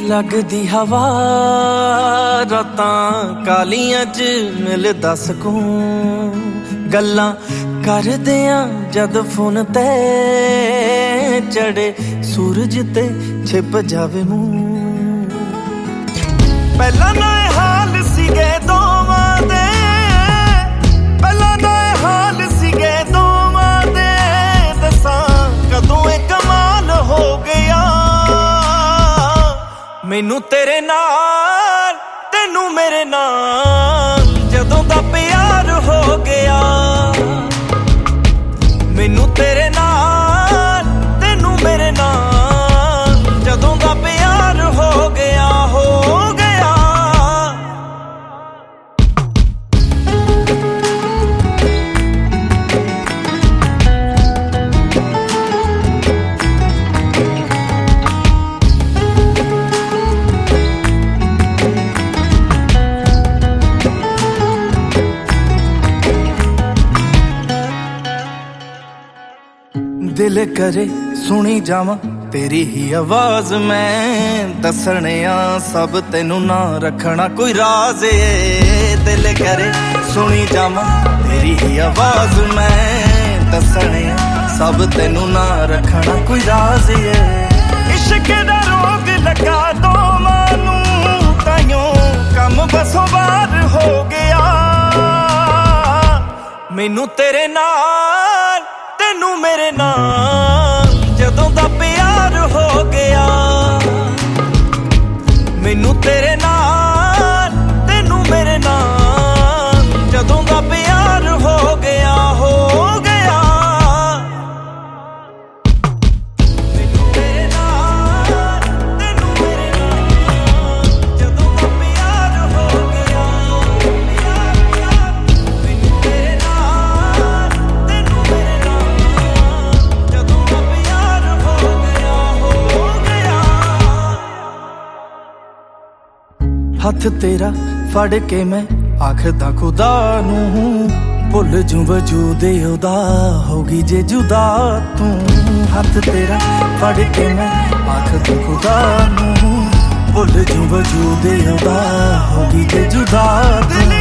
लगदी हवा रातां कालियां च मिलदा सकून गल्लां करदियां जद फोन ते चढ़े सूरज ते छिप जावे मुंह पहला ना हाल सीगे दोवां दे पहला ना हाल सीगे दोवां दे दसां कदों ए कमाल हो गया मैनू तेरे नाल तेनू मेरे नाल जदों दा प्यार हो गया मैनू तेरे नाल तेनू मेरे नाल जदों दा प्यार हो गया हो गया दिल करे सुनी जावां तेरी ही आवाज मैं दसने सब तेनू ना रखना कोई राज दिल करे सुनी जावां तेरी ही आवाज मैं दसने सब तेनू ना रखना कोई राज इश्क दा रोग लगा दो मानू ताइयों कम बसों बार हो गया मैनू तेरे नाल तेनू मेरे नाल जदों दा प्यार हो गया मैनू तेरे नाल तेनू मेरे नाल जदों दा प्यार हो गया हो गया मैनू तेरे नाल तेनू मेरे नाल जदों दा प्यार हो गया मैनू तेरे नाल तेनू मेरे हथ तेरा फड़ के मैं आखदा खुदा नू भुल जू वजूद ओदा होगी जे जुदा तू हथ तेरा फड़ के मैं आखदा खुदा नू भुल जू वजूद ओदा होगी जे जुदा तू